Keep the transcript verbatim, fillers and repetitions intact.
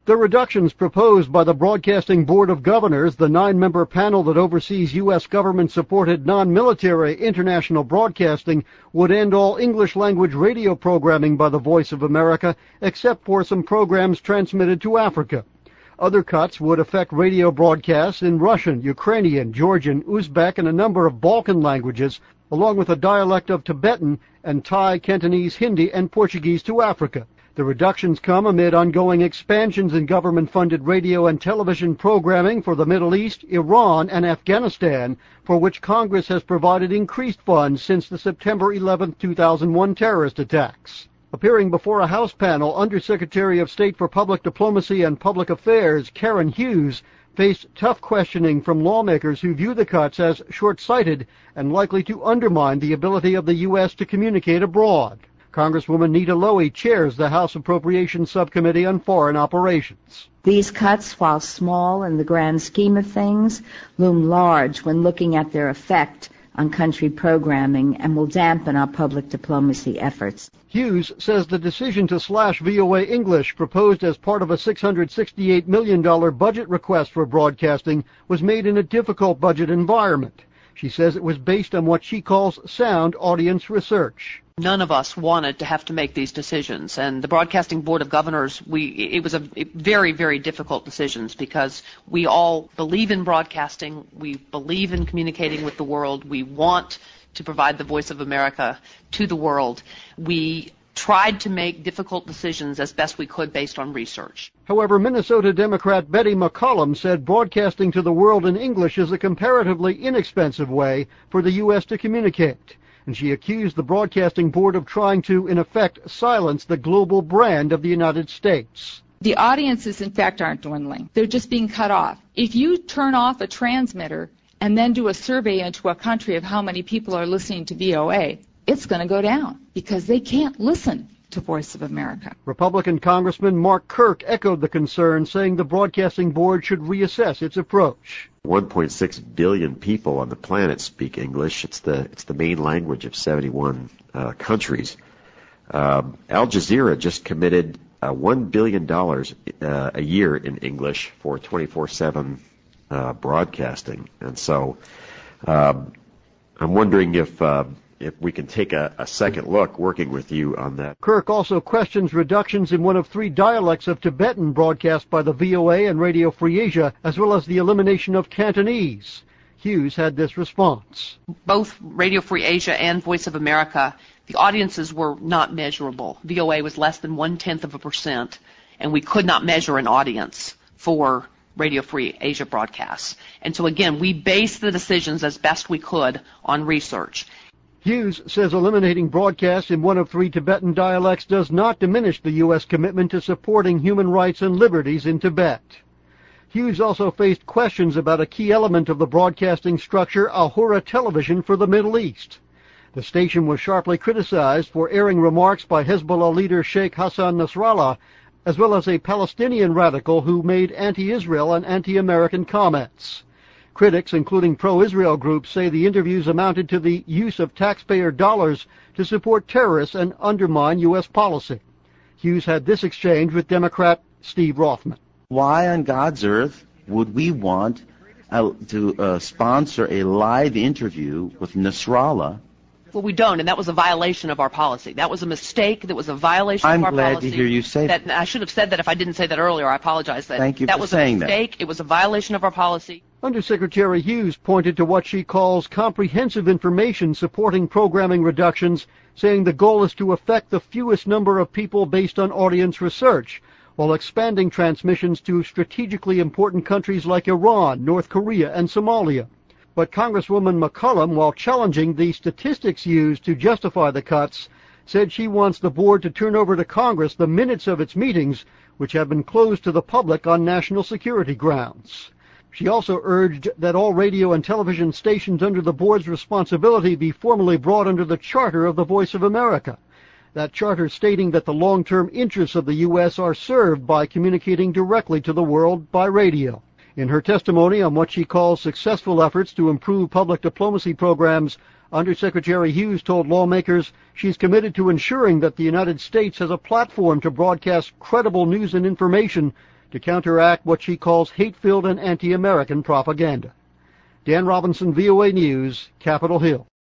The reductions proposed by the Broadcasting Board of Governors, the nine-member panel that oversees U S government-supported non-military international broadcasting, would end all English-language radio programming by the Voice of America, except for some programs transmitted to Africa. Other cuts would affect radio broadcasts in Russian, Ukrainian, Georgian, Uzbek, and a number of Balkan languages, along with a dialect of Tibetan and Thai, Cantonese, Hindi, and Portuguese to Africa. The reductions come amid ongoing expansions in government-funded radio and television programming for the Middle East, Iran, and Afghanistan, for which Congress has provided increased funds since the September eleventh, two thousand one terrorist attacks. Appearing before a House panel, Undersecretary of State for Public Diplomacy and Public Affairs Karen Hughes faced tough questioning from lawmakers who view the cuts as short-sighted and likely to undermine the ability of the U S to communicate abroad. Congresswoman Nita Lowey chairs the House Appropriations Subcommittee on Foreign Operations. These cuts, while small in the grand scheme of things, loom large when looking at their effect on country programming and will dampen our public diplomacy efforts. Hughes says the decision to slash V O A English, proposed as part of a six hundred sixty-eight million dollars budget request for broadcasting, was made in a difficult budget environment. She says it was based on what she calls sound audience research. None of us wanted to have to make these decisions, and the Broadcasting Board of Governors, we it was a very, very difficult decisions because we all believe in broadcasting, we believe in communicating with the world, we want to provide the Voice of America to the world. We tried to make difficult decisions as best we could based on research. However, Minnesota Democrat Betty McCollum said broadcasting to the world in English is a comparatively inexpensive way for the U S to communicate, and she accused the Broadcasting Board of trying to, in effect, silence the global brand of the United States. The audiences, in fact, aren't dwindling. They're just being cut off. If you turn off a transmitter and then do a survey into a country of how many people are listening to V O A, it's going to go down because they can't listen to Voice of America. Republican Congressman Mark Kirk echoed the concern, saying the Broadcasting Board should reassess its approach. one point six billion people on the planet speak English. It's the it's the main language of seventy-one uh, countries. Um, Al Jazeera just committed uh, one billion dollars uh, a year in English for twenty-four seven uh, broadcasting. And so um, I'm wondering if uh, if we can take a, a second look working with you on that. Kirk also questions reductions in one of three dialects of Tibetan broadcast by the V O A and Radio Free Asia, as well as the elimination of Cantonese. Hughes had this response. Both Radio Free Asia and Voice of America, the audiences were not measurable. V O A was less than one-tenth of a percent, and we could not measure an audience for Radio Free Asia broadcasts. And so again, we based the decisions as best we could on research. Hughes says eliminating broadcasts in one of three Tibetan dialects does not diminish the U S commitment to supporting human rights and liberties in Tibet. Hughes also faced questions about a key element of the broadcasting structure, Al-Hura Television for the Middle East. The station was sharply criticized for airing remarks by Hezbollah leader Sheikh Hassan Nasrallah, as well as a Palestinian radical who made anti-Israel and anti-American comments. Critics, including pro-Israel groups, say the interviews amounted to the use of taxpayer dollars to support terrorists and undermine U S policy. Hughes had this exchange with Democrat Steve Rothman. Why on God's earth would we want uh, to uh, sponsor a live interview with Nasrallah? Well, we don't, and that was a violation of our policy. That was a mistake. That was a violation I'm of our glad policy. to hear you say that. I should have said that if I didn't say that earlier. I apologize. That, Thank you that for was saying a mistake. that. It was a violation of our policy. Undersecretary Hughes pointed to what she calls comprehensive information supporting programming reductions, saying the goal is to affect the fewest number of people based on audience research, while expanding transmissions to strategically important countries like Iran, North Korea, and Somalia. But Congresswoman McCollum, while challenging the statistics used to justify the cuts, said she wants the board to turn over to Congress the minutes of its meetings, which have been closed to the public on national security grounds. She also urged that all radio and television stations under the board's responsibility be formally brought under the charter of the Voice of America. That charter stating that the long-term interests of the U S are served by communicating directly to the world by radio. In her testimony on what she calls successful efforts to improve public diplomacy programs, Undersecretary Hughes told lawmakers she's committed to ensuring that the United States has a platform to broadcast credible news and information to counteract what she calls hate-filled and anti-American propaganda. Dan Robinson, V O A News, Capitol Hill.